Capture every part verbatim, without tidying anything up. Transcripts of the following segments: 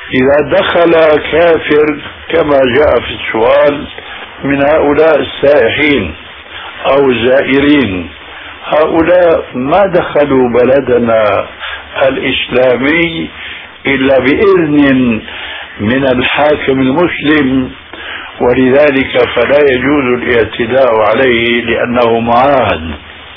إذا دخل كافر كما جاء في السؤال من هؤلاء السائحين أو الزائرين، هؤلاء ما دخلوا بلدنا الإسلامي إلا بإذن من الحاكم المسلم، ولذلك فلا يجوز الاعتداء عليه لأنه معاهد.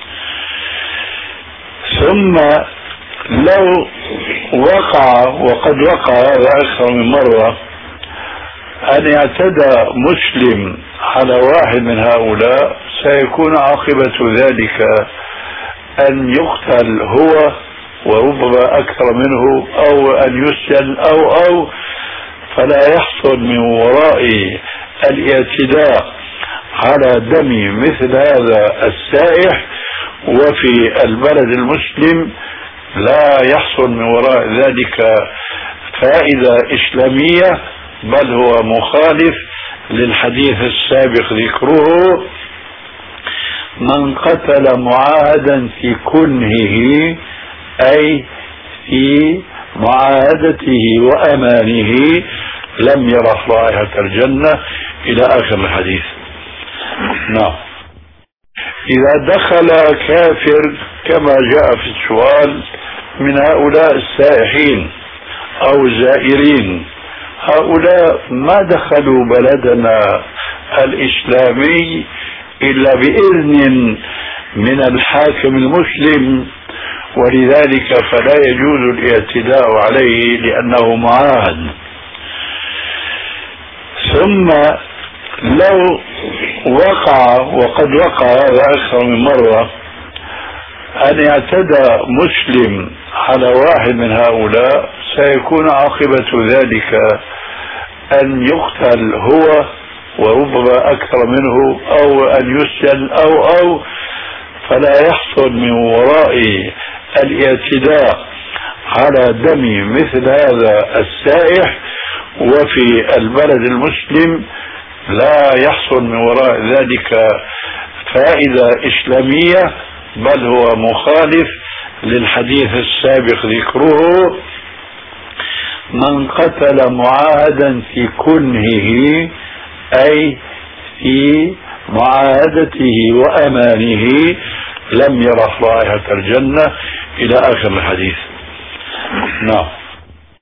ثم لو وقع، وقد وقع هذا أكثر من مرة، أن اعتدى مسلم على واحد من هؤلاء، سيكون عاقبة ذلك أن يقتل هو وربما أكثر منه، أو أن يسجن أو أو فلا يحصل من وراء الاعتداء على دم مثل هذا السائح وفي البلد المسلم لا يحصل من وراء ذلك فائدة إسلامية، بل هو مخالف للحديث السابق ذكره: من قتل معاهدا في كنهه، أي في معاهدته وأمانه، لم يرح رائحة الجنة، إلى آخر الحديث. نعم. إذا دخل كافر كما جاء في السؤال من هؤلاء السائحين أو الزائرين، هؤلاء ما دخلوا بلدنا الإسلامي إلا بإذن من الحاكم المسلم، ولذلك فلا يجوز الاعتداء عليه لأنه معاهد. ثم لو وقع، وقد وقع هذا أكثر من مرة، أن اعتدى مسلم على واحد من هؤلاء، سيكون عاقبة ذلك أن يقتل هو وربما أكثر منه، أو أن يسجن أو أو فلا يحصل من وراء الاعتداء على دم مثل هذا السائح وفي البلد المسلم لا يحصل من وراء ذلك فائدة إسلامية، بل هو مخالف للحديث السابق ذكره: من قتل معاهدا في كنهه، أي في معاهدته وأمانه، لم يرح رائحة الجنة، إلى آخر الحديث. نعم.